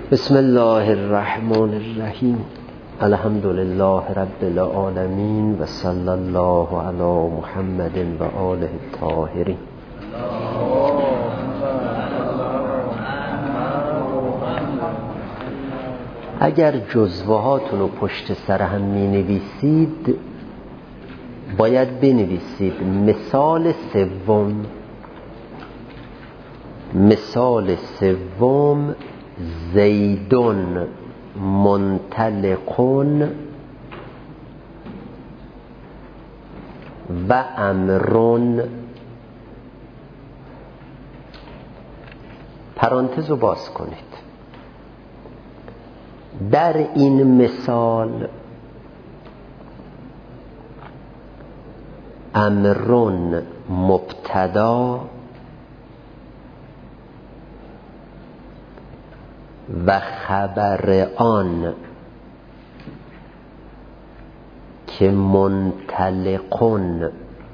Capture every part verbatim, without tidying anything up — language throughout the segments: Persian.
بسم الله الرحمن الرحیم. الحمد لله رب العالمین و صلی الله علی محمد و آله الطاهرین. اگر جزوه هاتون رو پشت سر هم می نویسید باید بنویسید مثال سوم. مثال سوم زیدون منطلقون و امرون. پرانتز رو باز کنید. در این مثال امرون مبتدا و خبر آن که منطلقون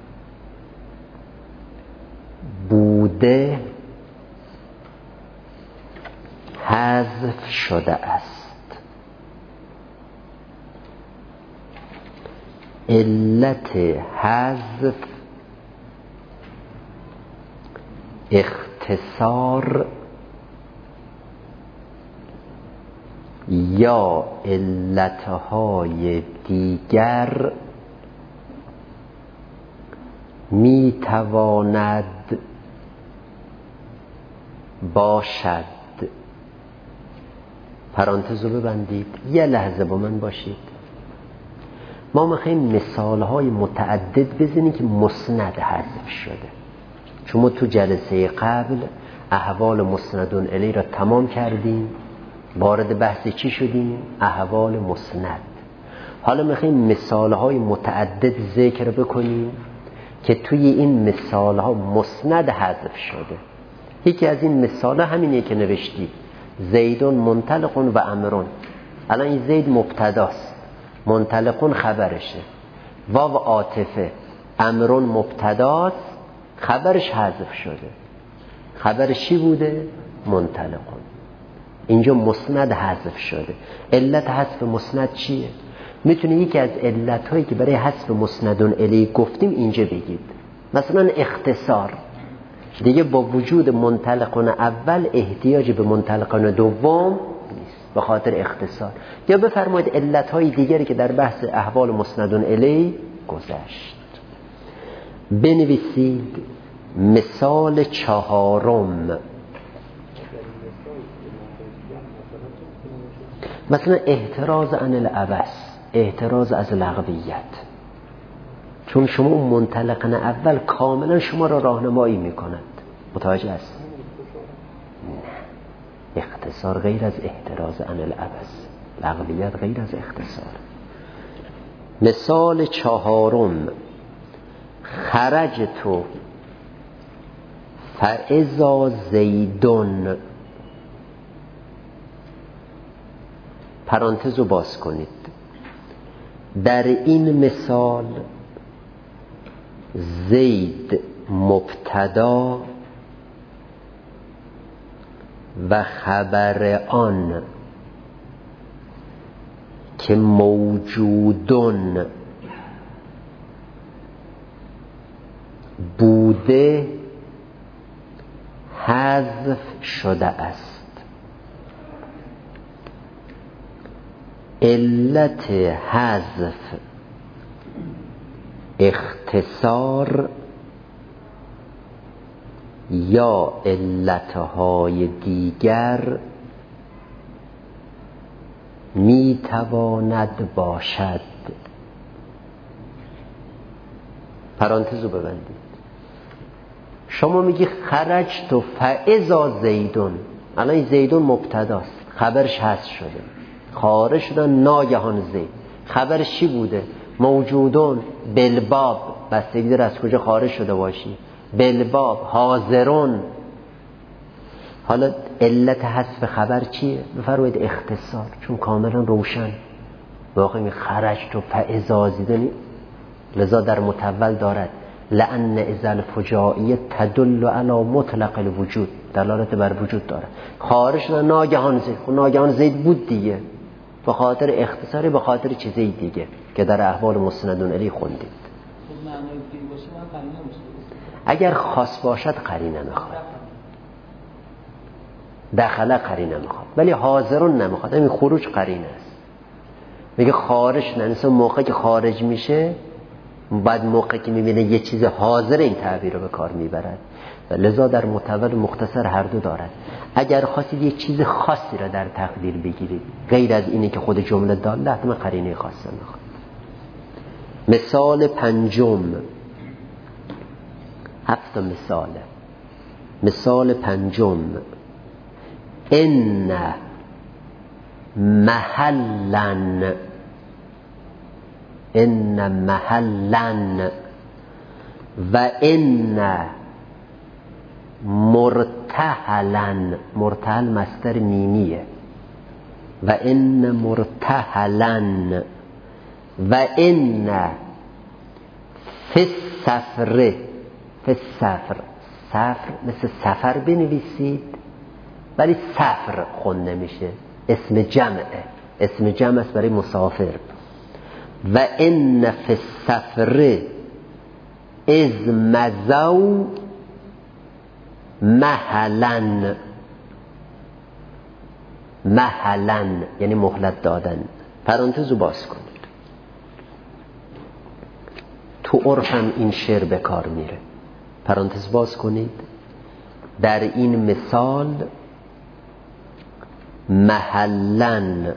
بوده حذف شده است. علت حذف اختصار یا علتهای دیگر می تواند باشد. پرانتز رو ببندید. یه لحظه با من باشید. ما میخوایم مثالهای متعدد بزنیم که مسند حذف شده، چون ما تو جلسه قبل احوال مسندون الی را تمام کردیم. وارد بحث چی شدیم؟ احوال مسند. حالا میخوایم مثالهای متعدد ذکر بکنیم که توی این مثالها مسند حذف شده. یکی از این مثالها همینه که نوشتید، زیدون منطلقون و امرون. الان این زید مبتداست، منطلقون خبرشه، واو عاطفه، امرون مبتداست، خبرش حذف شده. خبرش چی بوده؟ منطلقون. اینجا مسند حذف شده. علت حذف مسند چیه؟ میتونه یکی از علتهایی که برای حذف مسندون الی گفتیم اینجا بگید. مثلا اختصار. دیگه با وجود منطلقون اول احتیاج به منطلقون دوم نیست به خاطر اختصار. یا بفرمایید علتهای دیگری که در بحث احوال مسندون الی گذشت. بنویسید مثال چهارم. مثلا احتراز عن العبث، احتراز از لغویت. چون شما اون منطلقن اول کاملا شما را راهنمایی میکند. متوجه است؟ نه، اختصار غیر از احتراز عن العبث، لغویت غیر از اختصار. مثال چهارم خرجت فاذا زیدون. پرانتز رو باز کنید. در این مثال زید مبتدا و خبر آن که موجودون بوده حذف شده است. علت حذف اختصار یا علتهای دیگر می تواند باشد. پرانتز رو ببندید. شما میگی خرجت فاذا زیدون. الان زیدون مبتداست، خبرش حذف شده، خارج شدن ناگهان زید. خبرش چی بوده؟ موجودون بالباب. بستگی داره از کجا خارج شده باشی. بالباب حاضرون. حالا علت حذف خبر چیه؟ بفرمایید اختصار، چون کاملا روشن. واقعا خرجت فاذا زیدون لذا در متول دارد لأن اذا الفجائیه تدل علی مطلق الوجود. دلالت بر وجود داره. خارج شدن ناگهان زید، خب ناگهان زید بود دیگه، به خاطر اختصاری، به خاطر چیزی دیگه که در احوال مسندون الی خوندید. خب معنای دیگه باشه من قرینه باشه. اگر خاص باشد قرینه میخواد، دخله قرینه میخواد، ولی حاضرون نمیخواد. همین خروج قرینه است. میگه خارج نه، انسان موقعی که خارج میشه، بعد موقعی که میبینه یه چیز حاضر، این تعبیر رو به کار میبرد و لذا در متول مختصر هر دو دارد. اگر خواستید یه چیز خاصی را در تقدیر بگیرید غیر از اینی که خود جمله داله، حتما قرینه خاصه میخواد. مثال پنجم، هفت مثاله. مثال پنجم، ان محلن، ان محلن و ان مرتحلن. مرتحل مصدر میمیه. و ان مرتحلن و ان فی السفر. فی السفر، سفر مثل سفر بنویسید ولی سفر خونده میشه، اسم جمعه، اسم جمع است برای مسافر. و ان فی السفر از مزو مهلن. مهلن یعنی مهلت دادن. پرانتز رو باز کنید. تو عرفم این شعر به کار میره. پرانتز باز کنید. در این مثال محلن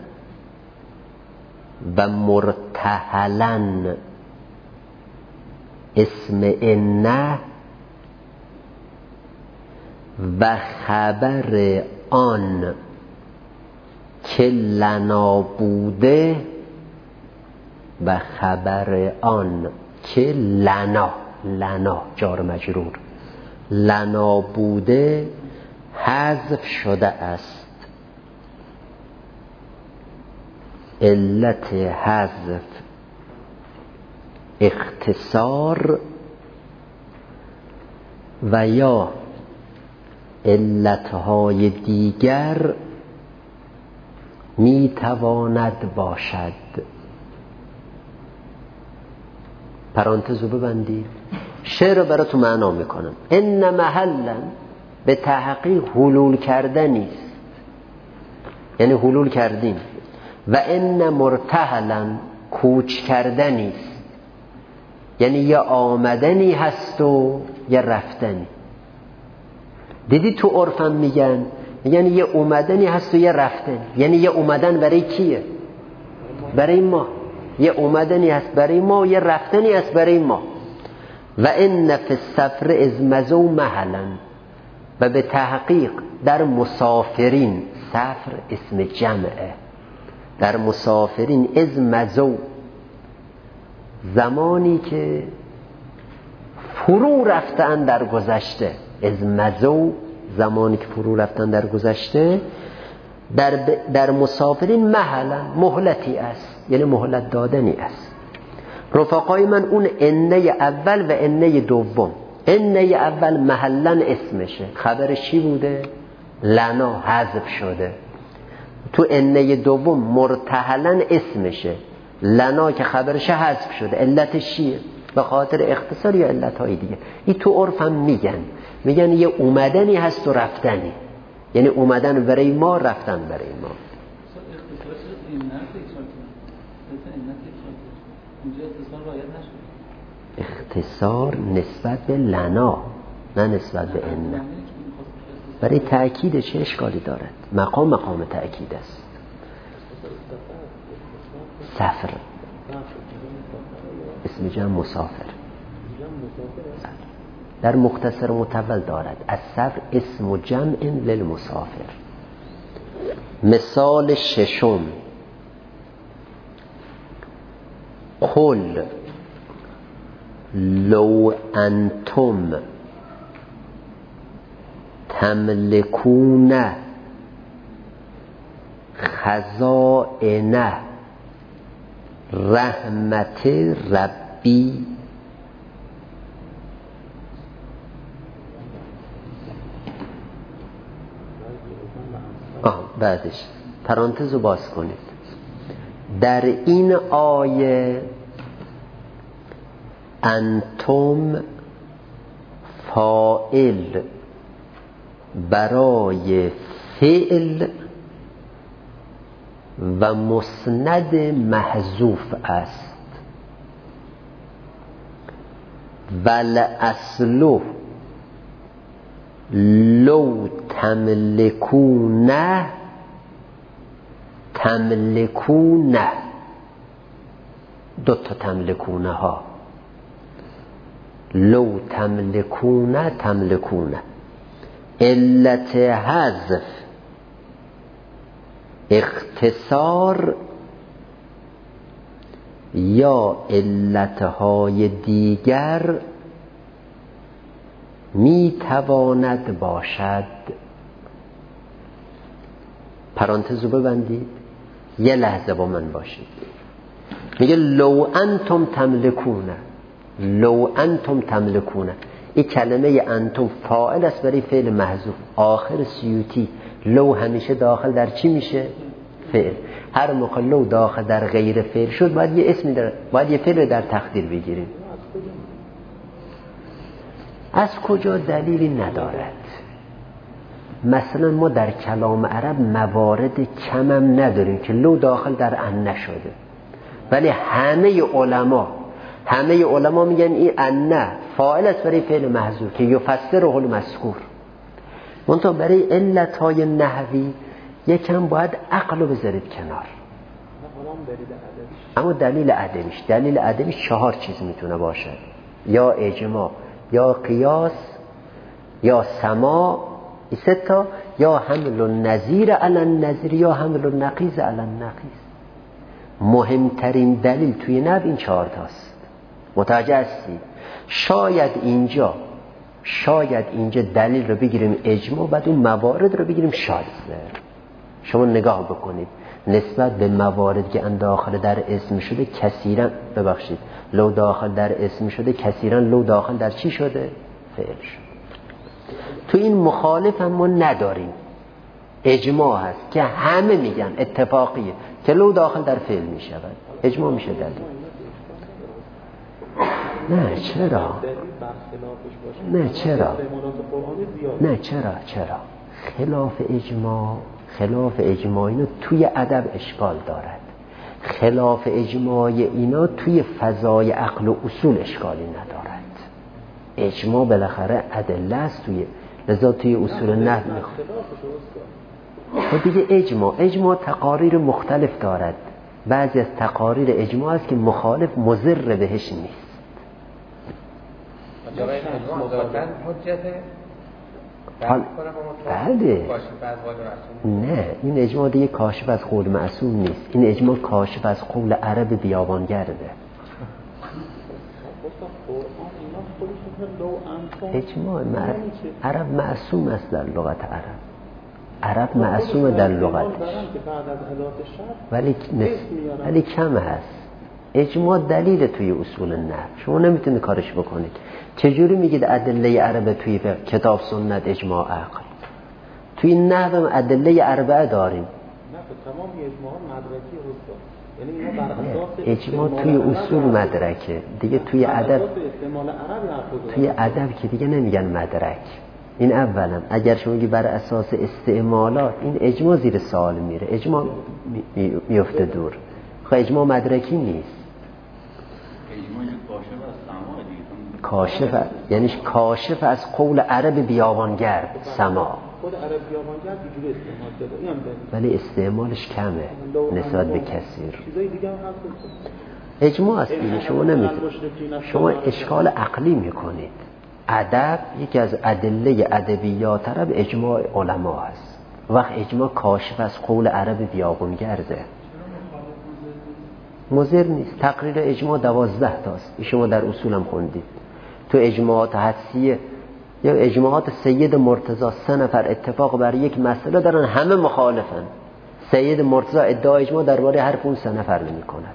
و مرتحلن اسم انه و خبر آن که لنا بوده و خبر آن که لنا، لنا جار مجرور، لنا بوده حذف شده است. علت حذف اختصار و یا علتهای دیگر می تواند باشد. پرانتز رو ببندید. شعر رو براتون معنا میکنم. ان محلا به تحقیق حلول کردنی است، یعنی حلول کردیم. و ان مرتحلا کوچ کردنی است، یعنی یه آمدنی هست و یه رفتنی. دیدی تو عرفم میگن، یعنی یه اومدنی هست و یه رفتن. یعنی یه اومدن برای کیه؟ برای ما. یه اومدنی هست برای ما و یه رفتنی هست برای ما. و ان فی السفر از مزو مهلا، و به تحقیق در مسافرین، سفر اسم جمعه، در مسافرین از مزو، زمانی که فرو رفتن در گذشته، از مزو زمانی که فرو رفتن در گذشته، در, در مسافرین محلا مهلتی است، یعنی مهلت دادنی است. رفقای من اون انه اول و انه دوم، انه اول محلا اسمشه، خبرش چی بوده؟ لنا، حذف شده. تو انه دوم مرتحلا اسمشه، لنا که خبرش حذف شده. علتش چیه؟ به خاطر اختصار یا علتهای دیگه. این تو عرفم میگن، میگن یه اومدنی هست و رفتنی، یعنی اومدن برای ما، رفتن برای ما. اختصار نسبت به لنا، نه نسبت به ان. برای تأکید چه اشکالی دارد؟ مقام مقام تأکید است. سفر اسم جمع مسافر در مختصر متول دارد. از سفر اسم جمع للمسافر. مثال ششم، قل لو انتم تملكون خزائن رحمت ربی. آه بعدش پرانتز رو باز کنید. در این آیه انتم فاعل برای فعل و مسند محذوف است. ول اصله لو تملکونه تملکونه، دو تا تملکونه ها، لو تملکونه تملکونه. علت حذف اختصار یا علتهای دیگر می تواند باشد. پرانتز رو ببندید، یه لحظه با من باشید. میگه لو انتم تملکونه، لو انتم تملکونه. این کلمه انتم فاعل است برای فعل محذوف. آخر سیوطی لو همیشه داخل در چی میشه؟ فعل. هر موقع لو داخل در غیر فعل شد باید یه اسمی در، باید یه فعل در تقدیر بگیریم. از کجا دلیلی ندارد. مثلا ما در کلام عرب موارد کمم نداریم که لو داخل در ان نشده، ولی همه علما همه علما میگن این ان فاعل است برای فعل محذوف که یفسره المذکور. منتها برای علتهای نحوی یکم باید عقل رو بذارید کنار. اما دلیل عدمیش دلیل عدمیش چهار چیز میتونه باشه: یا اجماع، یا قیاس، یا سماع، این سه تا، یا حمل النظیر علی النظیر، یا حمل النقیض علی النقیض. مهمترین دلیل توی نحو این چهار تاست. متوجه هستید؟ شاید اینجا شاید اینجا دلیل رو بگیریم اجماع، بعد اون موارد رو بگیریم شاذ. شما نگاه بکنید نسبت به موارد که ان داخل در اسم شده کثیرا، ببخشید لو داخل در اسم شده کثیرا لو داخل در چی شده؟ فعل شده. تو این مخالف هم ما نداریم. اجماع هست که همه میگن اتفاقیه که لو داخل در فعل میشود. اجماع میشه دلیل. نه چرا؟ نه چرا؟ نه چرا؟ چرا؟ خلاف اجماع خلاف اجماع اینا توی ادب اشکال دارد. خلاف اجماع اینا توی فضای عقل و اصول اشکالی ندارد. اجماع بالاخره ادله است، توی لذا توی اصول نحو میخواد. و دیگه اجماع اجماع تقاریر مختلف دارد. بعضی از تقاریر اجماع است که مخالف مضر بهش نیست. حال بله نه، این اجماع دیگه کاشف از قول معصوم نیست. این اجماع کاشف از قول عرب بیابانگرده. اجماع عرب معصوم است در لغت عرب. عرب معصوم در لغتش، ولی ولی کم هست. اجماع دلیل توی اصول نحو، شما نمیتونید کارش بکنید. چجوری میگید ادله عربه توی کتاب سنت اجماع عقل؟ توی نحو ادله اربعه داریم. نه تمام اجماع مدرکی هست، یعنی اجماع توی اصول مدرکه دیگه. توی ادب توی ادب که دیگه نمیگن مدرک. این اولا اگر شما میگی بر اساس استعمالات، این اجماع زیر سوال میره، اجماع میفته دور. خب اجماع مدرکی نیست. کاشف یعنی کاشف از قول عرب بیابانگرد سما. خود عرب بیابانگرد اینجوری استعمال شده، ولی استعمالش کمه نسبت به کثیر. اجماع است دیگه. شما نمیتونید، شما اشکال عقلی میکنید. ادب یکی از ادله ادبیات عرب اجماع علما است. وقت اجماع کاشف از قول عرب بیابانگرده، مضر نیست. تقریر اجماع دوازده تاست، شما در اصول هم خوندید. تو اجماعات حدسیه یا اجماعات سید مرتضی سه نفر اتفاق بر یک مسئله دارن، همه مخالفن. سید مرتضی ادعا اجماع درباره حرف اون سه نفر نمی کند.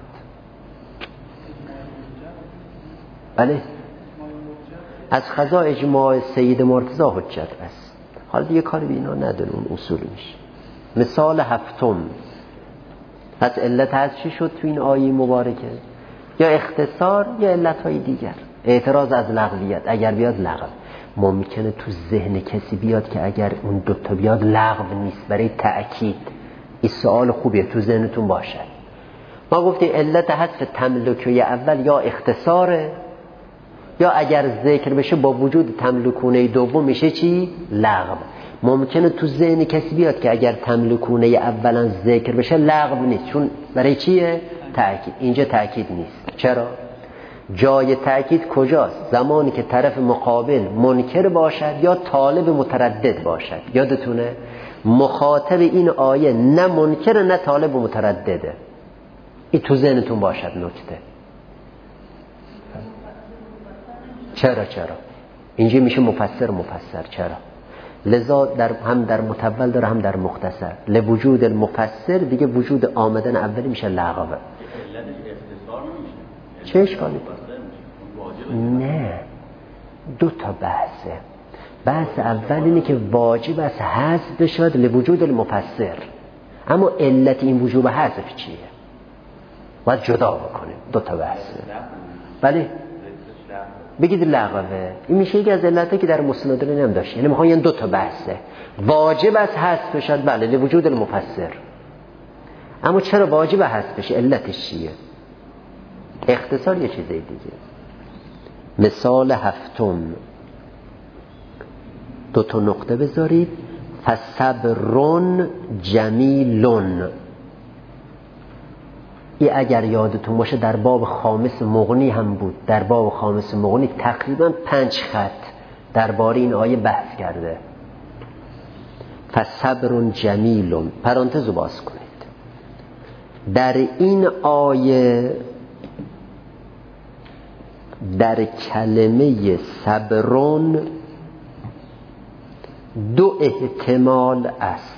بله از قضا اجماع سید مرتضی حجت است. حالا دیگه کاری به اینا نداره، اون اصول میشه. مثال هفتم پس علت هست چی شد تو این آیه مبارکه؟ یا اختصار یا علت های دیگر. اعتراض از لغویت، اگر بیاد لغو، ممکنه تو ذهن کسی بیاد که اگر اون دوتا بیاد لغو نیست، برای تأکید. این سوال خوبیه تو ذهنتون باشه. ما گفتیم علت حذف تملکه اول یا اختصاره یا اگر ذکر بشه با وجود تملکونه دوم میشه چی؟ لغو. ممکنه تو ذهن کسی بیاد که اگر تملکونه اولا ذکر بشه لغو نیست، چون برای چیه؟ تأکید. اینجا تأکید نیست. چرا؟ جای تأکید کجاست؟ زمانی که طرف مقابل منکر باشد یا طالب متردد باشد. یادتونه مخاطب این آیه نه منکر نه طالب متردده. این تو ذهنتون باشد نکته. چرا چرا اینجا میشه مفسر مفسر. چرا؟ لذا در هم در متول داره هم در مختصر. لوجود المفسر دیگه وجود آمدن اولی میشه لغوه. چه اشکالی؟ نه، دو تا بحثه. بحث اول اینه که واجب است حذف بشود لوجود المفسر، اما علت این وجوب حذف چیه؟ باید جدا بکنیم. دو تا بحثه. بله بگید لغوه. این میشه یکی از علتایی که در مسند نم داشت. یعنی میخوام یعنی دو تا بحثه. واجب است حذف بشود بله لوجود المفسر، اما چرا واجب حذف بشه؟ علتش چیه؟ اختصار یه چیز دیگه. مثال هفتم دو تا نقطه بذارید. فصبرون جمیلون. این اگر یادتون باشه در باب خامس مغنی هم بود. در باب خامس مغنی تقریبا پنج خط درباره این آیه بحث کرده. فصبرون جمیلون. پرانتز رو باز کنید. در این آیه در کلمه صبرون دو احتمال است.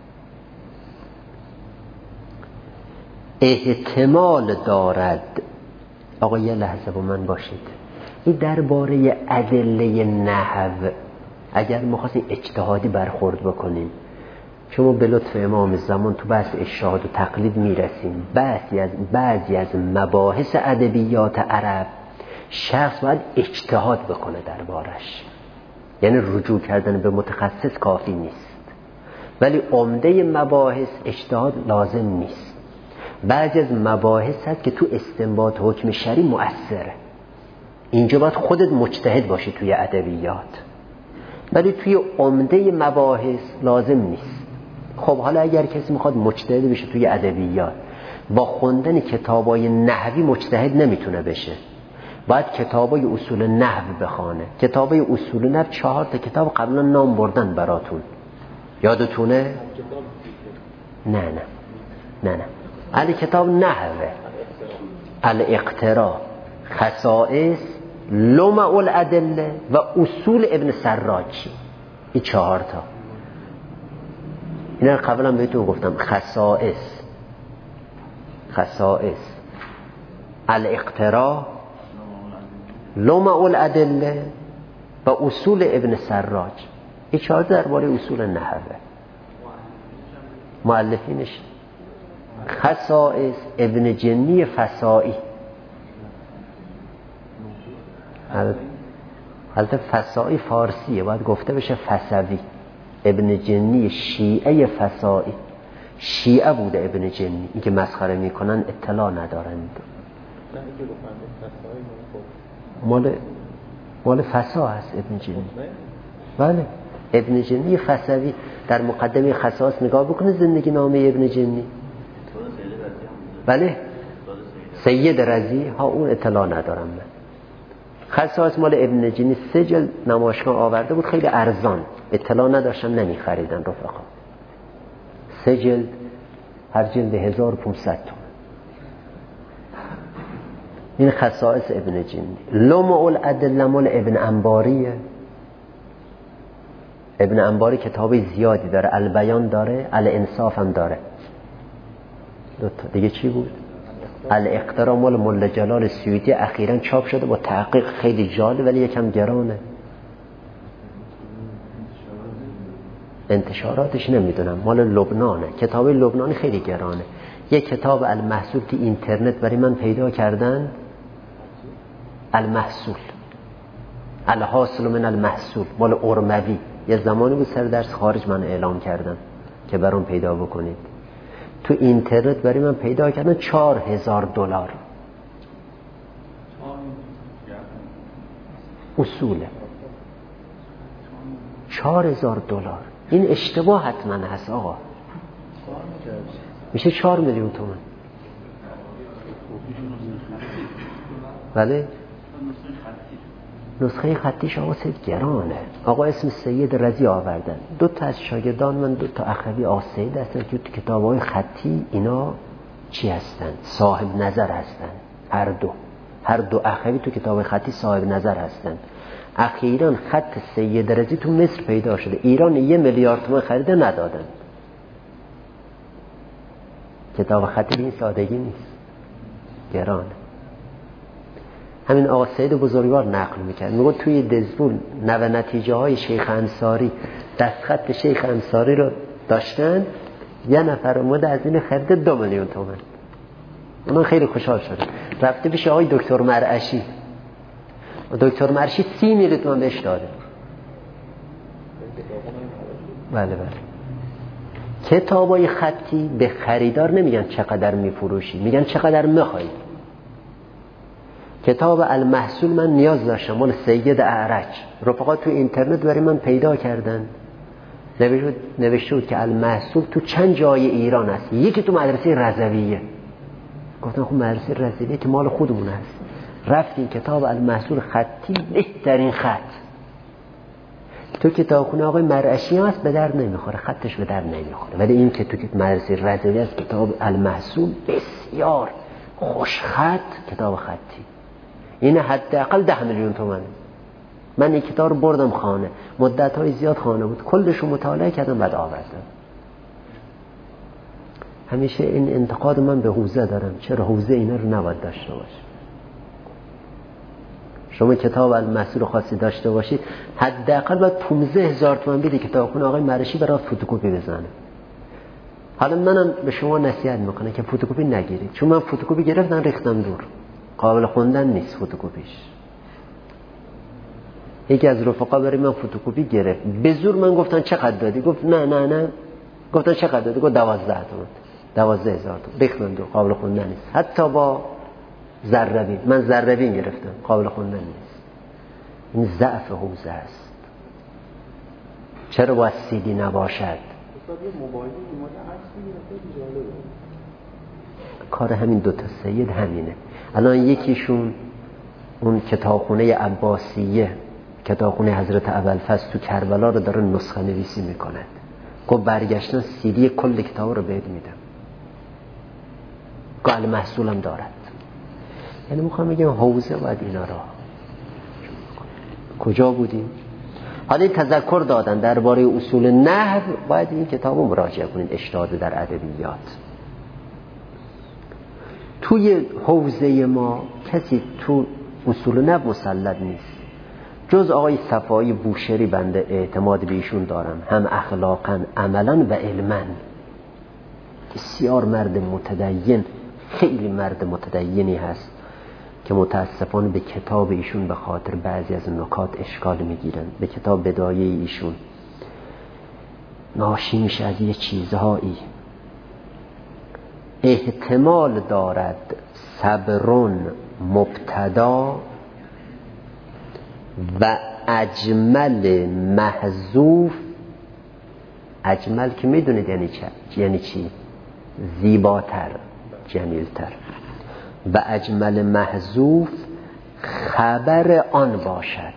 احتمال دارد. آقا یه لحظه با من باشید. این درباره ادله نحو اگر ما خواستیم اجتهادی برخورد بکنیم، شما به لطف امام زمان تو بحث اجتهاد و تقلید میرسیم. بعضی از بعضی از مباحث ادبیات عرب شخص باید اجتهاد بکنه دربارش، یعنی رجوع کردن به متخصص کافی نیست، ولی عمده مباحث اجتهاد لازم نیست. بعضی از مباحث هست که تو استنباط حکم شرعی مؤثره، اینجا باید خودت مجتهد باشی توی ادبیات، ولی توی عمده مباحث لازم نیست. خب حالا اگر کسی میخواد مجتهد بشه توی ادبیات، با خوندن کتابای نحوی مجتهد نمیتونه بشه، باید کتابای اصول نحو بخونه. کتابای اصول نحو چهار تا کتاب قبلا نام بردن براتون، یادتونه؟ نه نه نه نه علی کتاب نحوه، الاقتراء، خصائص، لمع الادله و اصول ابن سراج. این چهار تا. اینا قبلا بهتون گفتم. خصائص خصائص الاقتراء، لمع الادله و اصول ابن سراج. این چهار تا درباره اصول نحوه. مؤلفینش خصائص ابن جنی فسائی. البته فسائی فارسیه، باید گفته بشه فسوی. ابن جنی شیعه فسائی، شیعه بوده ابن جنی. این که مسخره میکنن اطلاع ندارند. مال مال فسا هست ابن جنی. بله ابن جنی فسوی. در مقدمه خصائص نگاه بکنه زندگی نامه ابن جنی. بله سید رضی ها، اون اطلاع ندارم من. خصائص مال ابن جنی سه جلد نمایشگاه آورده بود، خیلی ارزان، اطلاع نداشتن نمی خریدن رفقا. سه جلد، هر جلد هزار و پونصد تومان. این خصائص ابن جنی. لمع الادله مال ابن انباریه. ابن انباری کتابی زیادی داره، البیان داره، الانصاف هم داره. دو تا دیگه چی بود؟ الاقتراء مال مولا جلال سیوطی، اخیراً چاپ شده با تحقیق خیلی جالب ولی یکم گرانه. انتشاراتش نمیدونم، مال لبنانه، کتاب لبنانی خیلی گرانه. یه کتاب المحصول تو اینترنت برای من پیدا کردن، المحصول، الحاصل من المحصول، مال ارموی. یه زمانی بود سر درس خارج من اعلام کردم که برام پیدا بکنید. تو اینترنت برای من پیدا کردن چهار هزار دلار. اصوله چهار هزار دلار. این اشتباه حتما هست آقا. میشه چهار میلیون تومان. بله نسخه خطیش آقا سید گرانه. آقا اسم سید رضی آوردن. دو تا از شاگردان من، دو تا اخوی آقا سید هستن که تو کتاب‌های خطی اینا چی هستن؟ صاحب نظر هستن. هر دو هر دو اخوی تو کتاب خطی صاحب نظر هستن. اخیراً خط سید رضی تو مصر پیدا شده. ایران یه میلیارد تومان خریده ندادن. کتاب خطی به این سادگی نیست، گرانه. همین آقا سید بزرگوار نقل میکرد، میگه توی دزبول نو نتیجه های شیخ انصاری، دستخط شیخ انصاری رو داشتن، یه نفر اومده از این خریده دو میلیون تومان. اون خیلی خوشحال شده، رفته پیش آقای دکتر مرعشی. دکتر مرعشی سی میلیون تومان بهش داده. بله بله. کتابای خطی به خریدار نمیگن چقدر میفروشی، میگن چقدر میخوای. کتاب المحصول من نیاز داشتم، مال سید اعرج. رفقا تو اینترنت برای من پیدا کردن، نوشته بود که المحصول تو چند جای ایران هست. یکی تو مدرسه رضویه. گفتم خب مدرسه رضویه که مال خودمون هست. رفتیم کتاب المحصول خطی، بهترین خط تو کتابخونه آقای مرعشی هست، به در نمیخوره، خطش به در نمیخوره. ولی این که تو مدرسه رضویه است، کتاب المحصول بسیار خوش خط، کتاب خطی. این حداقل ده میلیون تومنه. من این کتاب رو بردم خانه، مدت های زیاد خانه بود، کلش رو مطالعه کردم بعد آوردم. همیشه این انتقاد من به حوزه دارم، چرا حوزه اینا رو نباید داشته باشه. شما کتاب المحصول خاصی داشته باشید، حداقل باید پانزده هزار تومان بدی کتابخونه آقای مرعشی برای فتوکپی بزنه. حالا منم به شما نصیحت میکنم که فتوکپی نگیرید، چون من فتوکپی گرفتم ریختم دور، قابل خوندن نیست فتوکپیش. یکی از رفقا برای من فتوکپی گرفت، به زور من گفتن چقدر دادی؟ گفت نه نه نه. گفتن چقدر دادی؟ گفت دوازده تومان. دوازده هزار تومان. ریختم دور، قابل خوندن نیست. حتی با ذره‌بین، من ذره‌بین گرفتم، قابل خوندن نیست. این ضعف حوزه است. چرا باید سیدی نباشد؟ کار همین دوتا سید همینه. الان یکیشون اون کتابخونه عباسیه، کتابخونه حضرت ابوالفضل تو کربلا رو داره نسخه نویسی میکند. گفت برگشتن سیدی کل کتاب رو بهت میدم. گفت محصولم دارد. یعنی میخوام بگم حوزه باید اینا را. کجا بودیم؟ حالا این تذکر دادن درباره اصول نحو، باید این کتاب رو مراجعه کنید، اشتاد در ادبیات. توی حوزه ما کسی تو اصول نحو مسلط نیست جز آقای صفایی بوشهری، بنده اعتماد به ایشون دارم، هم اخلاقا عملا و علما. بسیار مرد متدین، خیلی مرد متدینی هست که متاسفانه به کتاب ایشون به خاطر بعضی از نکات اشکال میگیرن. به کتاب بدایه ایشون ناشی میشه از یه چیزهایی. احتمال دارد صبرون مبتدا و اجمل محذوف. اجمل که میدونید یعنی چی؟ یعنی چی؟ زیباتر، جمیلتر. و اجمل محذوف خبر آن باشد.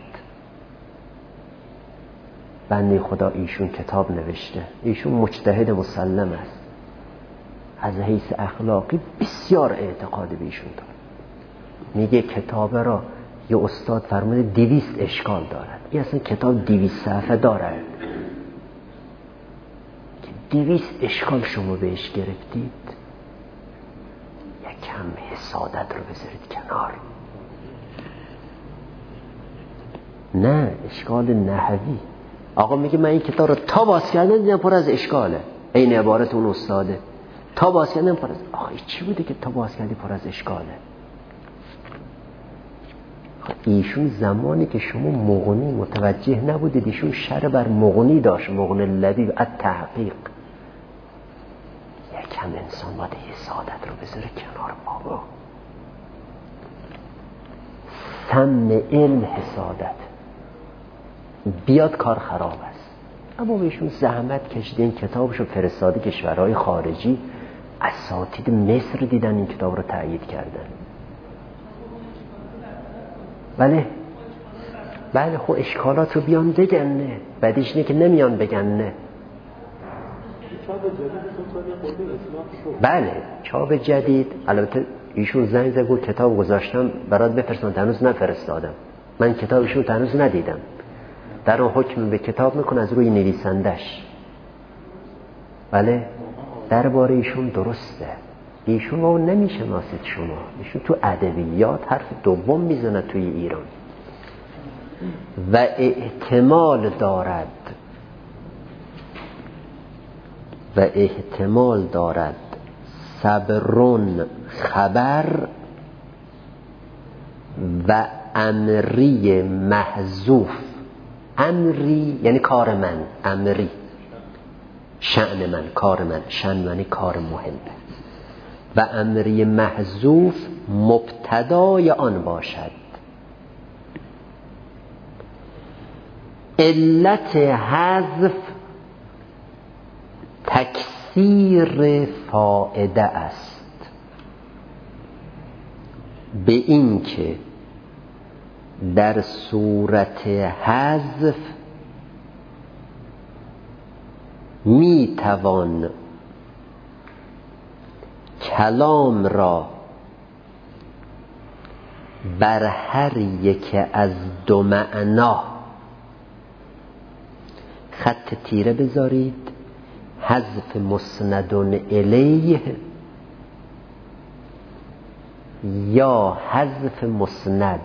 بنده خدا ایشون کتاب نوشته، ایشون مجتهد مسلم است، از حیث اخلاقی بسیار اعتقاد به ایشون داره. میگه کتاب را یه استاد فرموده دویست اشکال دارد. این اصلا کتاب دویست صفحه دارد که دویست اشکال شما بهش گرفتید، یک کم حسادت رو بذارید کنار. نه اشکال نحوی، آقا میگه من این کتاب رو تا باز کردم دیدم پر از اشکاله. این عبارت اون استاده. تا باز کردم پر از آقا این چی بوده که تا باز کردی پر از اشکاله؟ ایشون زمانی که شما مغنی متوجه نبودید، ایشون شر بر مغنی داشت، مغنی لبیب التحقیق. یکم انسان باید حسادت رو بذاره کنار بابا. سم علم حسادت بیاد کار خراب است. اما بهشون زحمت کشیده این کتابشو فرستاده کشورهای خارجی، اساتید مصر دیدن این کتاب رو تأیید کردن. بله بله خب اشکالات رو بیان بگن نه، بعدش اینه که نمیان بگن نه. بله چاپ جدید. البته ایشون زنگ زد گفت کتاب گذاشتم برات بفرستم، هنوز نفرستادم. من کتابشون هنوز ندیدم. در اون حکم به کتاب میکنه از روی نویسندش. بله درباره ایشون درسته. ایشون رو نمیشناسید شما. ایشون تو ادبیات حرف دوم میزنه توی ایران و احتمال دارد و احتمال دارد صبرون خبر و امری محذوف. امری یعنی کار من، امری شأن من، کار من، شأن من کار مهمه. و امری محذوف مبتدای آن باشد. علت حذف تکثیر فائده است، به این که در صورت حذف می توان کلام را بر هر یک از دو معنا خط تیره بذارید، حذف مسند الیه یا حذف مسند،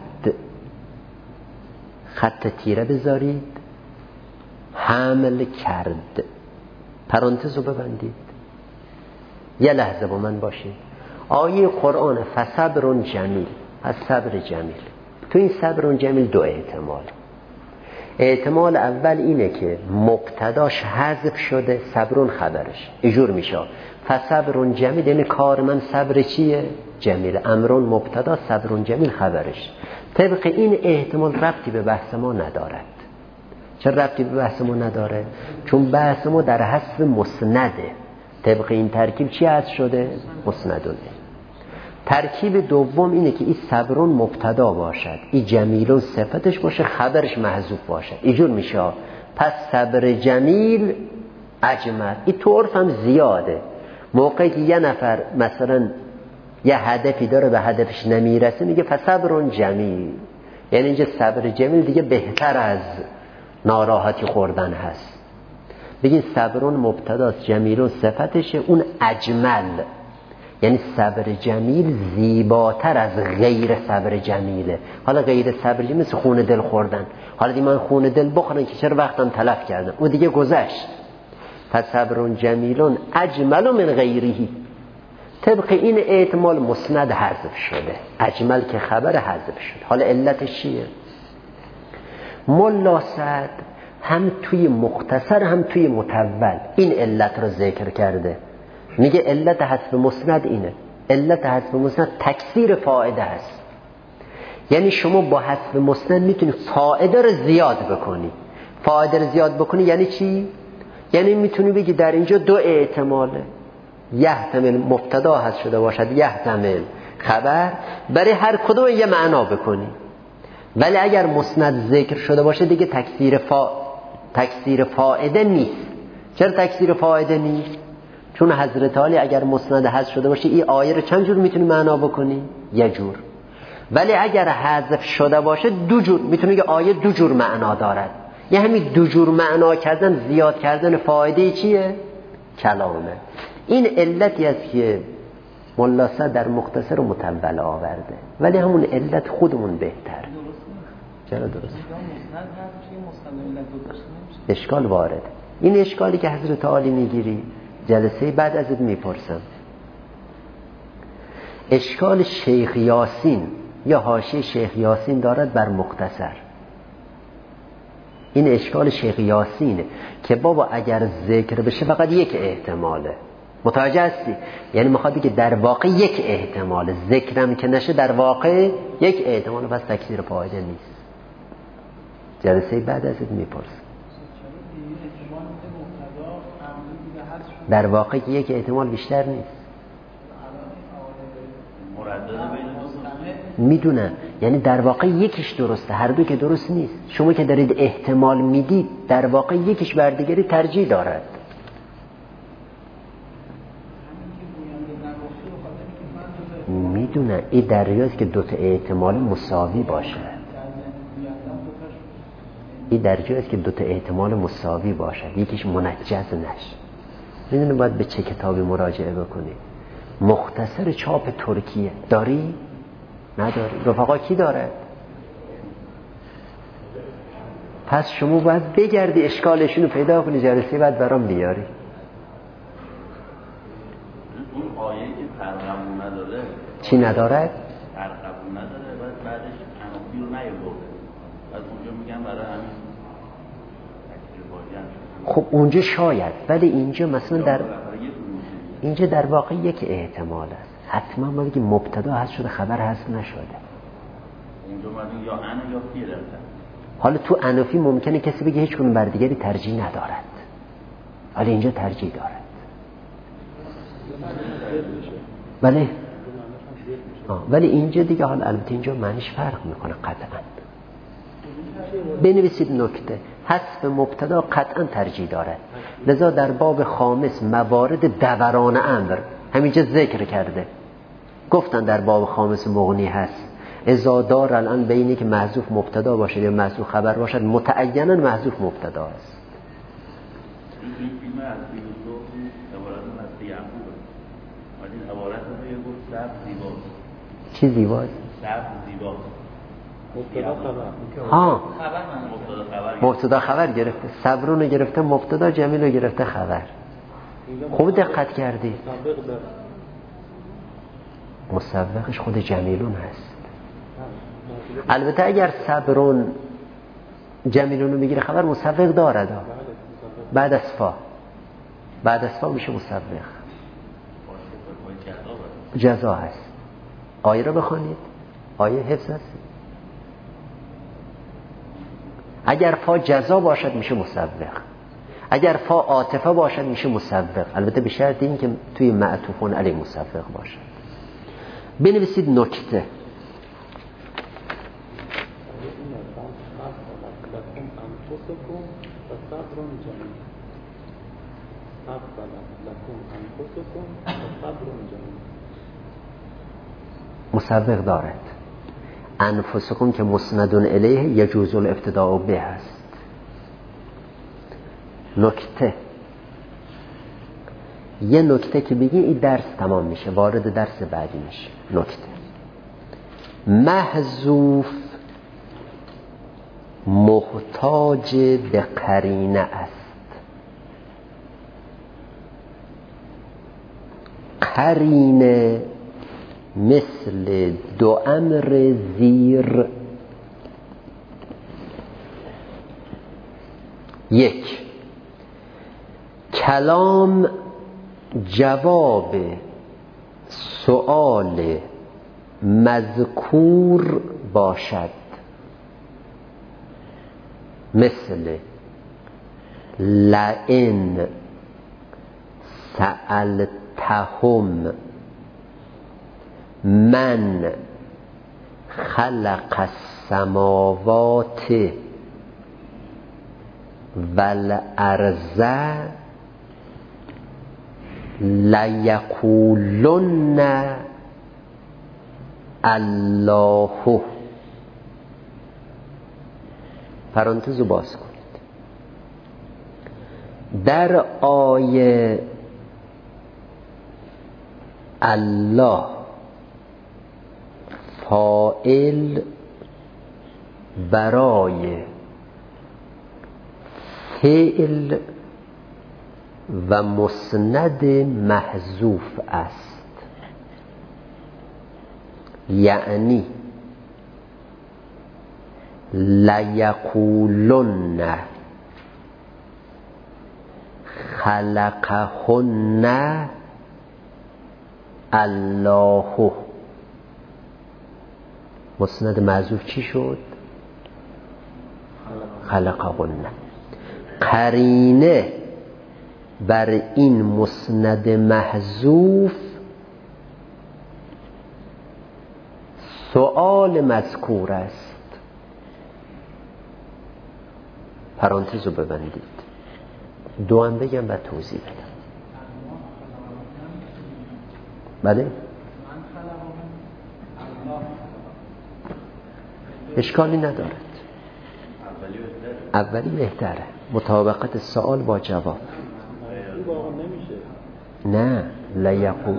خط تیره بذارید، حمل کرد، پرانتز رو ببندید. یه لحظه با من باشید. آیه قرآن فصبر جمیل، از صبر جمیل. تو این صبر جمیل دو احتمال. احتمال اول اینه که مبتداش حذف شده، صبرون خبرش اینجور میشه فصبر جمیل، یعنی کار من صبر چیه؟ جمیل. امرون مبتدا، صبر جمیل خبرش. طبق این احتمال ربطی به بحث ما ندارد. چرا ربطی به بحث ما نداره؟ چون بحث ما در حذف مسنده. طبق این ترکیب چی حذف شده؟ مسندونه. ترکیب دوم اینه که این صبرون مبتدا باشد، این جمیلون صفتش باشه، خبرش محذوف باشه. اینجور میشه. پس صبر جمیل اجمل. این طرف هم زیاده. موقعی که یه نفر مثلا یه هدفی داره به هدفش نمیرسه میگه فصبر جمیل، یعنی اینجا صبر جمیل دیگه بهتر از ناراحتی خوردن هست. بگین صبرون مبتداست، جمیلون صفتشه، اون اجمل، یعنی صبر جمیل زیباتر از غیر صبر جمیله. حالا غیر صبر جمیل مثل خون دل خوردن. حالا دیگه من خون دل بخورم که چرا وقتم تلف کردم، اون دیگه گذشت. پس صبرون جمیلون اجمل من غیرهی. طبق این احتمال مسند حذف شده، اجمل که خبر حذف شده. حالا علتش چیه؟ ملا سعد هم توی مختصر هم توی مطول این علت رو ذکر کرده. میگه علت حذف مسند اینه. علت حذف مسند تکثیر فائده هست. یعنی شما با حذف مسند میتونی فائده رو زیاد بکنی. فائده رو زیاد بکنی یعنی چی؟ یعنی میتونی بگی در اینجا دو احتماله، یحتمل مبتدا حذف شده باشد، یحتمل خبر، برای هر کدوم یه معنا بکنی. ولی اگر مسند ذکر شده باشه دیگه تکثیر فا... تکثیر فائده نیست. چرا تکثیر فائده نیست؟ چون حضرت علی اگر مسند حذف شده باشه این آیه رو چند جور میتونی معنا بکنی؟ یه جور. ولی اگر حذف شده باشه دو جور میتونی که آیه دو جور معنا دارد. یه همین دو جور معنا کردن، زیاد کردن فایده چیه؟ کلامه. این علتی است که ملا سعد در مختصر و مطول آورده، ولی همون علت خودمون بهتر. چرا درست؟ مسند هست که مسند علت گذاشته نمیشه. اشکال وارد. این اشکالی که حضرت عالی میگیری جلسه بعد ازت میپرسم. اشکال شیخ یاسین یا حاشیه شیخ یاسین دارد بر مختصر. این اشکال شیخ یاسینه که بابا اگر ذکر بشه فقط یک احتماله. متوجه هستی؟ یعنی میخواد که در واقع یک احتماله، ذکرم که نشه در واقع یک احتماله، پس تکثیر فایده نیست. جلسه بعد ازت میپرسم. در واقع یک احتمال بیشتر نیست. میدونم، یعنی در واقع یکیش درسته، هر دو که درست نیست. شما که دارید احتمال میدید در واقع یکیش بر دیگری ترجیح دارد. میدونم این دریاست که دوتا احتمال مساوی باشه. این دریاست که دوتا احتمال مساوی باشه، یکیش منجز نشه. میدونم باید به چه کتابی مراجعه بکنی. مختصر چاپ ترکیه داری؟ نداری؟ رفقا کی داره؟ پس شما باید بگردی اشکالشون رو پیدا کنی، جلسه بعد برام بیاری. اون آیه که فرقمون نداره چی نداره؟ فرقمون نداره، بعد بعدش انافی رو نیاورده، بعد اونجا میگم برای همین تکثیر فایده. خب اونجا شاید، ولی اینجا مثلا در اینجا در واقع یک احتمال است. حتما باید که مبتدا هست شده خبر هست نشده. اونجا مدن یا انا یا فی رفتن. حالا تو انافی ممکنه کسی بگه هیچ کنون بر دیگری ترجیح ندارد، ولی اینجا ترجیح دارد. بله. آه. ولی اینجا دیگه حالا البته اینجا معنیش فرق میکنه قطعا. بنویسید نکته حذف مبتدا قطعا ترجیح دارد. لذا در باب خامس موارد دوران امر همینجا ذکر کرده، گفتن در باب خامس مغنی هست اذا دار الان بینی که محذوف مبتدا باشد یا محذوف خبر باشد متعینا محذوف مبتدا است. این فیلم از فیلسوف عبارت از یعقوب، ولی عبارت از یه گفت صبر زیباست. چی زیباست؟ صبر زیباست. مبتدا خبر. ها. مبتدا خبر. مبتدا خبر گرفته، صبرون گرفته مبتدا، جمیل گرفته خبر. خوب دقت کردی. مسبقش خود جمیلون هست. البته اگر صبرون جمیلون رو بگیره خبر مسبق دارد، بعد از فا بعد از فا میشه مسبق. جزا هست. آیه رو بخونید، آیه حفظ هست. اگر فا جزا باشد میشه مسبق، اگر فا عاطفه باشد میشه مسبق، البته به شرط این که توی معطوفون علی مسبق باشد. بنویسید نکته. مسبق دارد. انفسکم که مسندون الیه یجوز الابتداء به است. نکته، یه نکته که بگی این درس تمام میشه، وارد درس بعدی میشه. نکته محذوف محتاج به قرینه است. قرینه مثل دو امر زیر: یک، کلام جواب سؤال مذکور باشد، مثل لئن سألتهم من خلق السماوات والارض لیقولن الله. پرانتز باز کنید. در آیه الله فاعل برای فعل و مسند محذوف است، یعنی لیقولن خلقهن الله. مسند محذوف چی شد؟ خلقهن. قرینه بر این مسند محذوف سؤال مذکور است. پرانتز رو ببندید، دو هم بگم و توضیح بدم. بله؟ اشکالی ندارد، اولی بهتره، مطابقت سوال با جواب. نه لیقول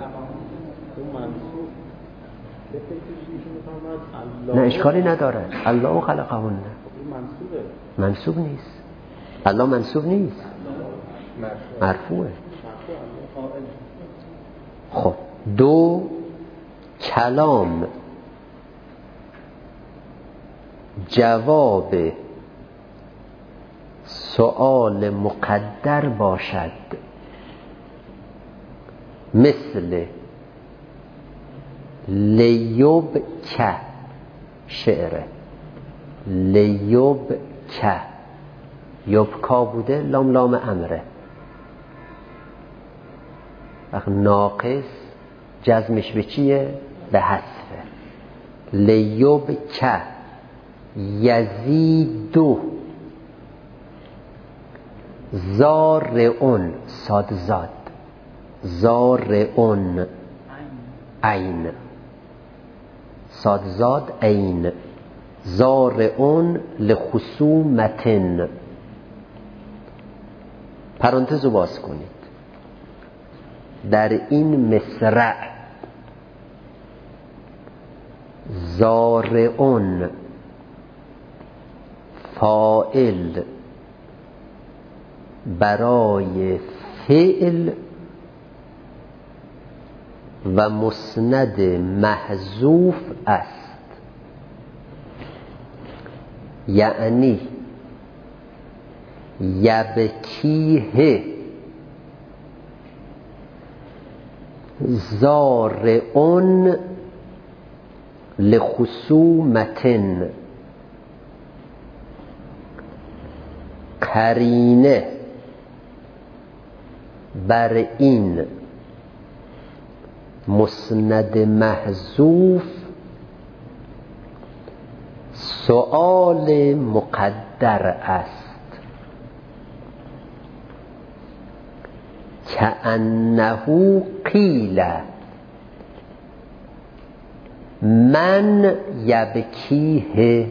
نه اشکالی نداره. الله خلقهن منصوب نیست. الله منصوب نیست، مرفوعه. خب دو، کلام جواب سؤال مقدر باشد، مثل لیبک، شعره لیبک، یبکا بوده، لام لام امره، وقت ناقص جزمش به چیه؟ به حذفه. لیبک یزیدو، زارعون، صاد زاد، زارعون عین، صاد زاد عین، زارعون لخصومتن. پرانتز رو باز کنید. در این مصرع زارعون فاعل برای فعل و مسند محذوف است، یعنی یبکیه زارعون لخصومتن. قرینه بر این مسند محذوف سؤال مقدر است، کأنه قیل من یبکیه.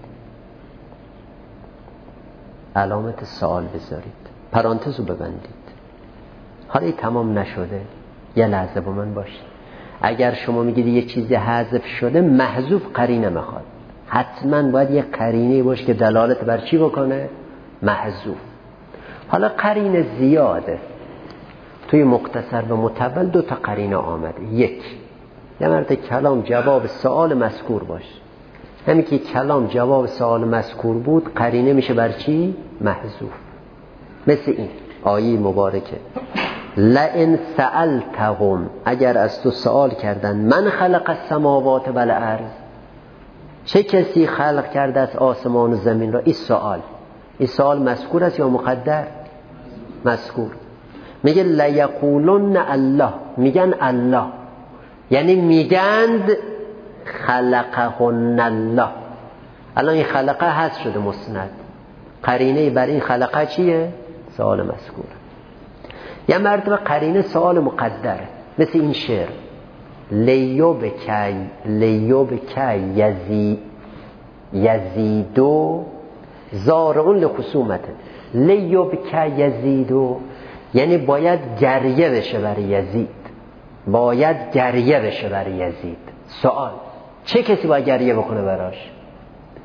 علامت سوال بذارید، پرانتز رو ببندید. حالا تمام نشده، یه لحظه با من باشید. اگر شما میگید یه چیزی حذف شده، محذوف قرینه میخواد، حتما باید یه قرینه باشه که دلالت بر چی بکنه؟ محذوف. حالا قرینه زیاده، توی مختصر و مطول دو تا قرینه آمده. یک، یه مرتبه کلام جواب سوال مذکور باشه، همین که کلام جواب سوال مذکور بود قرینه میشه بر چی؟ محذوف. مثل این آیه مبارکه لئن سألتهم، اگر از تو سوال کردن، من خلق السماوات و الارض، چه کسی خلق کرده از آسمان و زمین را؟ این سوال، این سوال مذکور است یا مقدر؟ مذکور. میگه لیقولن الله، میگن الله، یعنی میگند خلقهن الله. الان این خلقه هست شده مسند، قرینه بر این خلقه چیه؟ سوال مذکور. یا مرتبه قرینه سوال مقدره، مثل این شعر لیبکی لیبکی یزی یزیدو زارعون لخصومته. لیبکی یزیدو یعنی باید گریه بشه برای یزید، باید گریه بشه برای یزید. سوال، چه کسی باید گریه بکنه براش؟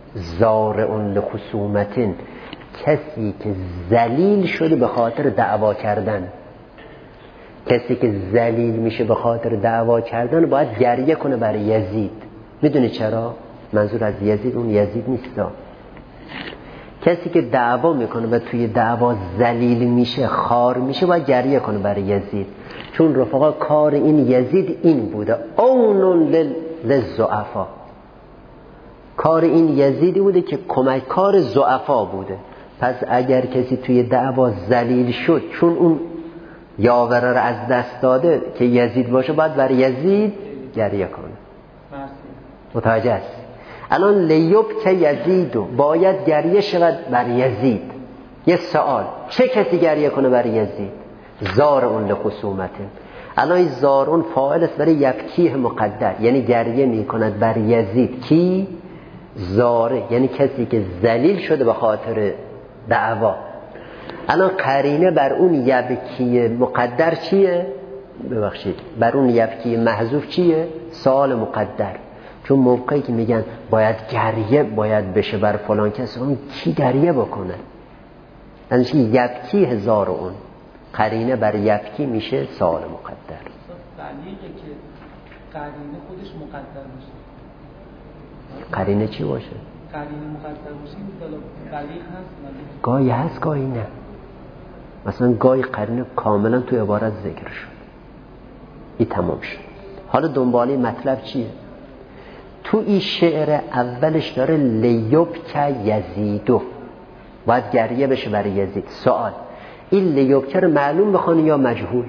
زارع لخصومتن، کسی که ذلیل شده به خاطر دعوا کردن. کسی که ذلیل میشه به خاطر دعوا کردن باید گریه کنه برای یزید. میدونی چرا؟ منظور از یزید اون یزید نیستا. کسی که دعوا میکنه و توی دعوا ذلیل میشه، خار میشه، باید گریه کنه برای یزید. چون رفقا کار این یزید این بوده، اون للضعفا، کار این یزیدی بوده که کمک کار ضعفا بوده. پس اگر کسی توی دعوا ذلیل شد چون اون یاوره را از دست داده که یزید باشه، باید برای یزید گریه کنه. متوجه است؟ الان لیوب که یزیدو، باید گریه شود بر یزید. یه سوال، چه کسی گریه کنه بر یزید؟ زارعون لخصومته. الان این زارعون فاعل است برای یبکیه مقدر، یعنی گریه می کند بر یزید. کی؟ زاره، یعنی کسی که ذلیل شده به خاطر دعوا. الان قرینه بر اون یبکی مقدر چیه؟ ببخشید، بر اون یبکی محذوف چیه؟ سوال مقدر. چون موقعی که میگن باید گریه باید بشه بر فلان کسی، اون کی گریه بکنه؟ یعنی چی؟ یبکی هزار اون قرینه بر یبکی میشه سوال مقدر. بلیغه که قرینه خودش مقدر میشه. قرینه چی باشه؟ قرینه مقدر باشه بلیغ هست؟ گاهی هست گاهی نه. مثلا گاهی قرینه کاملا توی عبارت ذکر شد، این تمام شد. حالا دنباله مطلب چیه؟ تو این شعر اولش داره لیوب که یزیدو، باید گریه بشه برای یزید. سوال، این لیوب که رو معلوم بخونی یا مجهول؟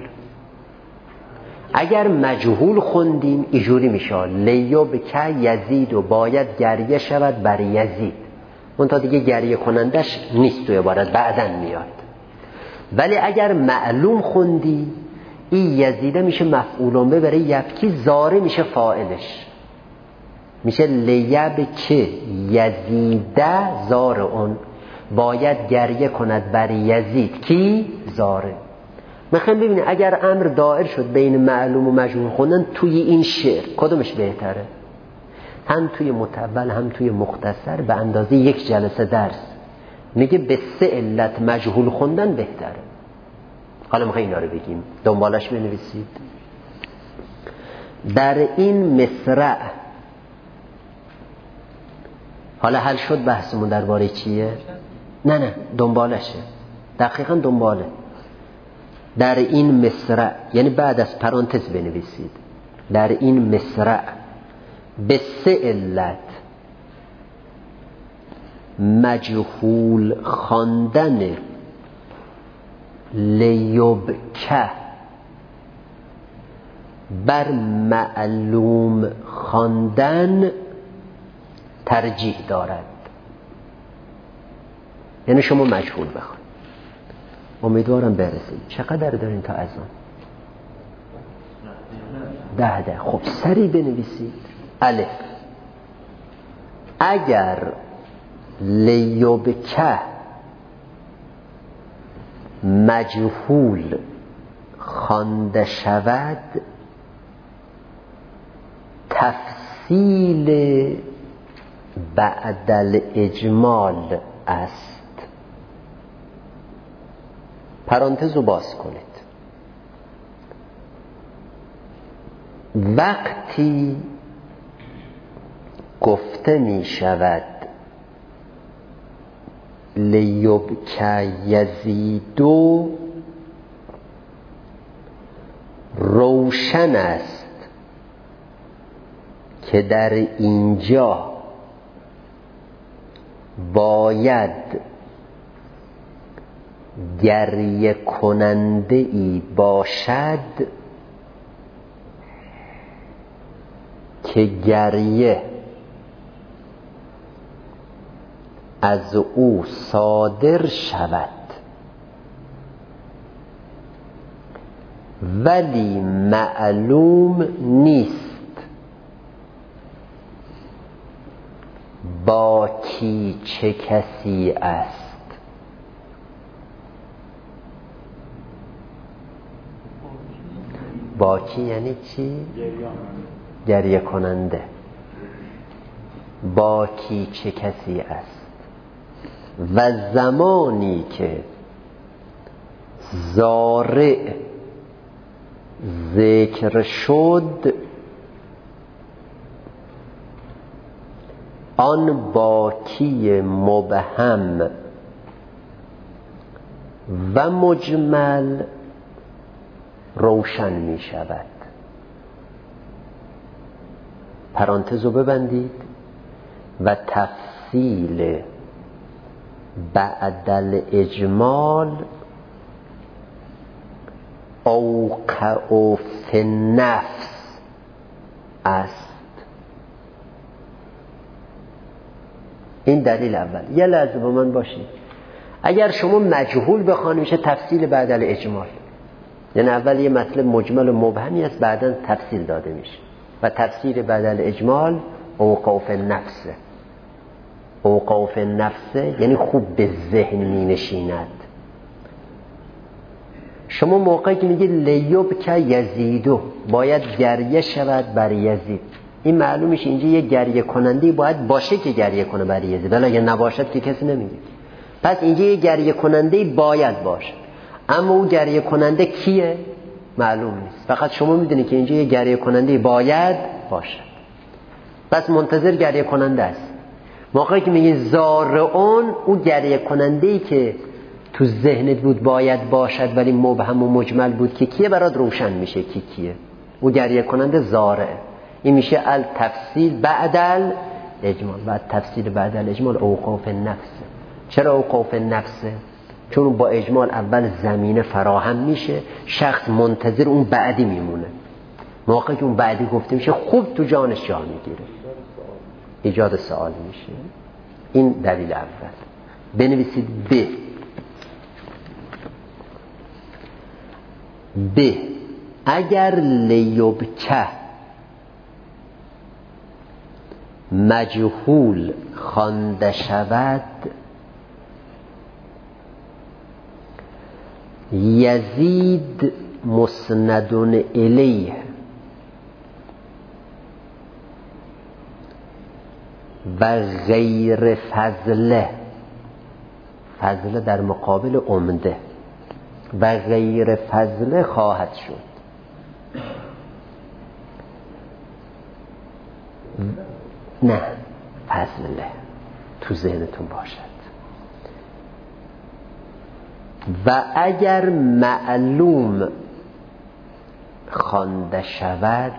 اگر مجهول خوندیم اینجوری میشه لیوب که یزیدو، باید گریه شود برای یزید. اون تا دیگه گریه کنندش نیست توی عبارت، بعدن میاد. ولی اگر معلوم خوندی، این یزیده میشه مفعولون به برای یبکی، زاره میشه فاعلش، میشه لیب که یزیده زارعون، باید گریه کند بر یزید. کی؟ زاره. میخوایم ببینیم اگر امر دائر شد بین معلوم و مجهول خوندن توی این شعر کدومش بهتره؟ هم توی متول هم توی مختصر به اندازه یک جلسه درس میگه به سه علت مجهول خوندن بهتره. حالا میخوایم اینا رو بگیم، دنبالش بنویسید. در این مصرع، حالا حل شد بحثمون درباره چیه؟ نه نه دنبالشه، دقیقا دنباله. در این مصرع یعنی بعد از پرانتز بنویسید. در این مصرع به سه علت مجهول خواندن لیبکه بر معلوم خواندن ترجیح دارد. یعنی شما مجهول بخون. امیدوارم برسید. چقدر دارین تا اذان؟ ده ده. خب سریع بنویسید. الف، اگر لیبکه مجهول خوانده شود، تفصیل بعد الاجمال است. پرانتز رو باز کنید. وقتی گفته می شود لیبکه یزیدو، روشن است که در اینجا باید گریه کننده ای باشد که گریه از او صادر شود، ولی معلوم نیست با کی چه کسی است. با کی یعنی چی؟ گریه کننده. باکی چه کسی است و زمانی که زارع ذکر شد آن باکی مبهم و مجمل روشن می شود. پرانتز رو ببندید. و تفصیل بعد الاجمال اوقع فی النفس است. این دلیل اول. یه لحظه با من باشید. اگر شما مجهول بخوانی میشه تفصیل بعد الاجمال، یعنی اول یه مطلب مجمل و مبهمی است بعدا تفصیل داده میشه و تفسیر بعد الاجمال اوقع فی النفس. اوقع فی النفس یعنی خوب به ذهن می نشیند. شما موقعی که میگی لیبک یزیدو باید گریه شود بر یزید، این معلوم میشه اینجا یه گریه کننده باید باشه که گریه کنه بر یزید، ولی اگه نباشد که کسی نمیگه. پس اینجا یه گریه کننده باید باشه، اما اون گریه کننده کیه معلوم نیست. فقط شما میدونی که اینجا یه گریه کننده باید باشه، پس منتظر گریه کننده است. موقعی که میگی زارعون، اون گریه کننده‌ای که تو ذهنت بود باید باشد ولی مبهم و مجمل بود که کیه برات روشن میشه کی کیه. اون گریه کننده زارعه. این میشه التفصیل بعد الاجمال. و تفصیل بعد الاجمال اوقاف النفس. چرا اوقاف النفس؟ چون با اجمال اول زمینه فراهم میشه، شخص منتظر اون بعدی میمونه. موقعی که اون بعدی گفته میشه خوب تو جانش جا میگیره، ایجاد سوال میشه. این دلیل اول. بنویسید ب ب اگر لیبکه مجهول خوانده شود یزید مسند الیه و غیر فضله، فضله در مقابل عمده، و غیر فضله خواهد شد. نه فضله تو ذهنتون باشد. و اگر معلوم خوانده شود،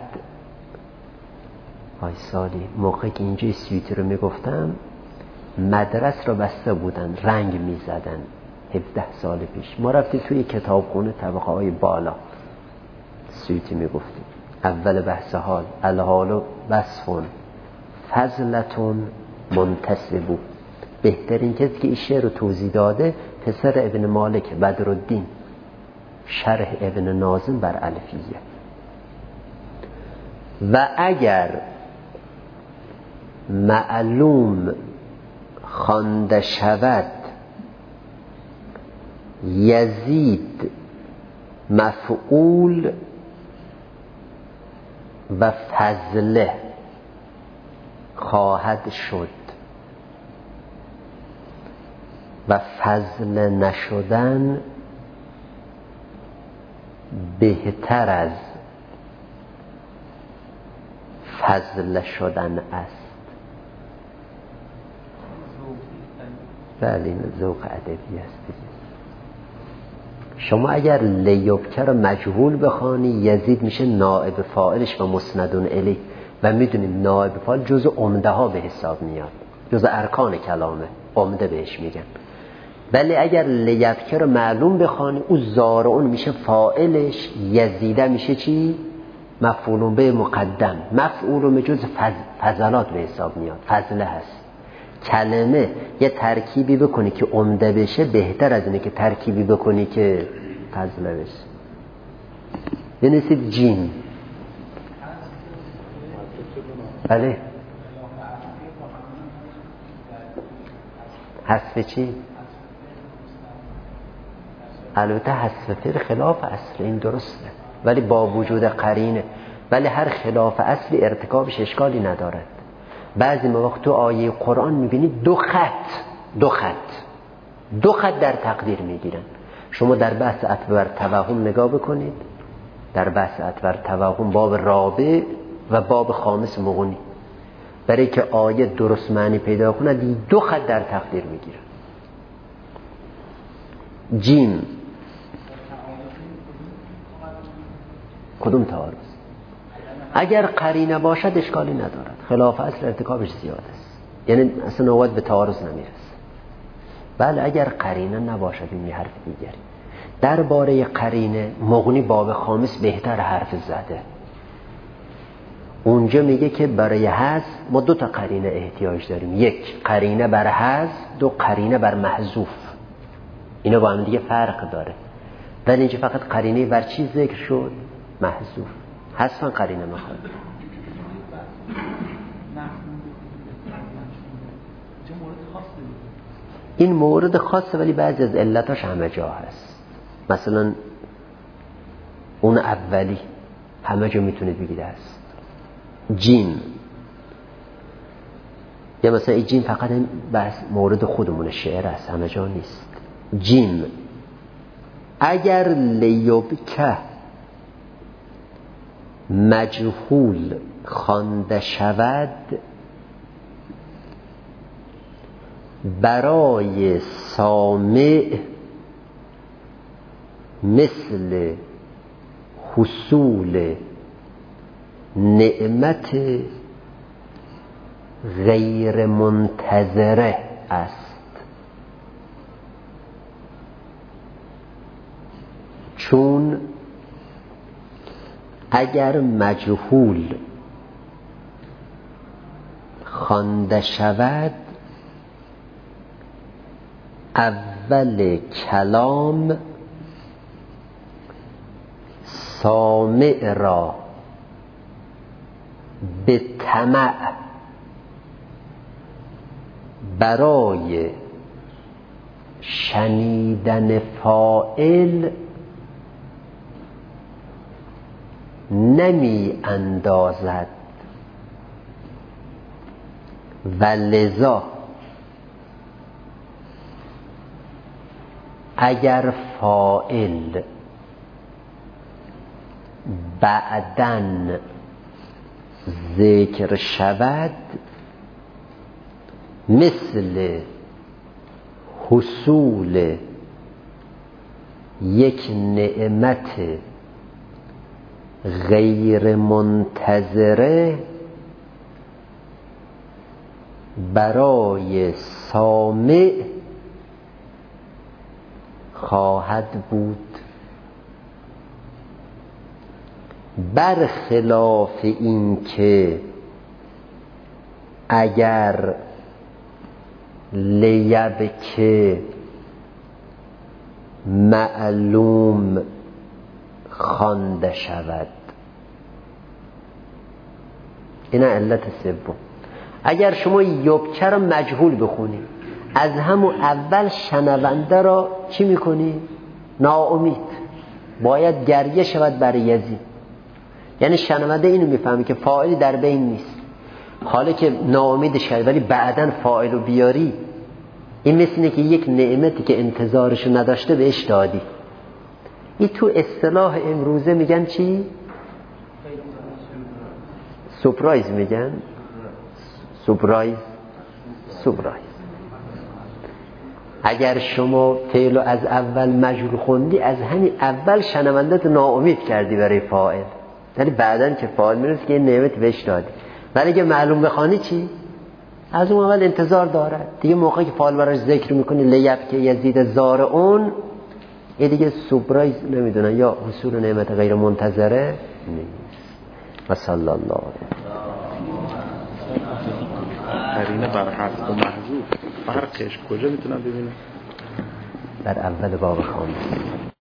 آی سالی موقعی که اینجا سویتی رو میگفتم مدرس رو بسته بودن، رنگ میزدن. هفده سال پیش ما رفتیم توی کتابخونه طبقه های بالا سویتی میگفتیم. اول بحث حال الحال وصفون فضلتون منتسبو. بهترین کسی که این شعر رو توضیح داده پسر ابن مالک بدرالدین، شرح ابن ناظم بر الفیه. و اگر معلوم خوانده شود یزید مفعول و فضله خواهد شد، و فضل نشدن بهتر از فضل شدن است. بله این ذوق ادبی است. شما اگر لیبکه رو مجهول بخوانی یزید میشه نائب فاعلش و مسندون الیه، و میدونیم نائب فاعل جزء عمده ها به حساب میاد، جزء ارکان کلامه، عمده بهش میگن. ولی اگر لیبکه رو معلوم بخوانی او زارعون میشه فاعلش، یزیده میشه چی؟ مفعول به مقدم. مفعول به جز فز... فضلات به حساب میاد، فضله هست. کلمه یه ترکیبی بکنی که عمده بشه بهتر از اینه که ترکیبی بکنی که فضله بشه. بنویسید جیم. بله حذف چی؟ البته حذف فعل خلاف اصل، این درسته، ولی با وجود قرینه. ولی هر خلاف اصلی ارتکابش اشکالی ندارد. بعضی مواقع تو آیه قرآن میبینید دو خط دو خط دو خط در تقدیر میگیرن. شما در بحث عطف بر توهم نگاه بکنید، در بحث عطف بر توهم باب رابع و باب خامس مغنی، برای که آیه درست معنی پیدا کنه دو خط در تقدیر میگیرن. جیم کدوم تعارض؟ اگر قرینه باشد اشکالی ندارد، خلاف اصل ارتکابش زیاد است، یعنی اصلا نوبت به تعارض نمیرسه. بله اگر قرینه نباشد این حرف دیگری. درباره قرینه مغنی باب خامس بهتر حرف زده. اونجا میگه که برای حذف ما دو تا قرینه احتیاج داریم، یک قرینه بر حذف، دو قرینه بر محذوف. اینا با هم دیگه فرق داره. ولی اینجا فقط قرینه بر چی ذکر شد؟ محذوف. حذفا قرینه میخواد. این مورد خاصه ولی بعضی از علتاش همه جا هست. مثلا اون اولی همه جا میتونید بگید هست. جیم یا مثلا این جیم فقط بس مورد خودمون شعر است، همه جا نیست. جیم اگر لیبکه مجهول خوانده شود برای سامع مثل حصول نعمت غیر منتظره است، چون اگر مجهول خوانده شود اول کلام سامع را به طمع برای شنیدن فاعل نمی اندازد و لذا اگر فاعل بعدن ذکر شود مثل حصول یک نعمت غیر منتظره برای سامع خواهد بود، برخلاف این که اگر لیبکه معلوم خوانده شود. این علت سوم. اگر شما یبکه را مجهول بخونی از همون اول شنونده را چی میکنی؟ ناامید، باید گریه شود برای یزید. یعنی شنونده اینو میفهمی که فاعلی در بین نیست، حالا که ناامیدش کردی ولی بعدن فاعل رو بیاری، این مثل اینه که یک نعمتی که انتظارشو نداشته بهش دادی. این تو اصطلاح امروزه میگن چی؟ سورپرایز میگن. سورپرایز سورپرایز. اگر شما فعل از اول مجهول خوندی از همین اول شنوندت ناامید کردی برای فاعل، یعنی بعدن که فاعل میرسه که این نعمت بهش دادی. ولی اگه معلوم بخوانی چی؟ از اون اول انتظار داره دیگه. موقعی که فاعل براش ذکر میکنی لیب که یزید زارعون، این دیگه سورپرایز نمیدونن یا حصول نعمت غیر منتظره نیست. و صلی الله علیه. قرینه بر حذف و محذوف فرقش کجا میتونم ببینم؟ در اول باب خامس.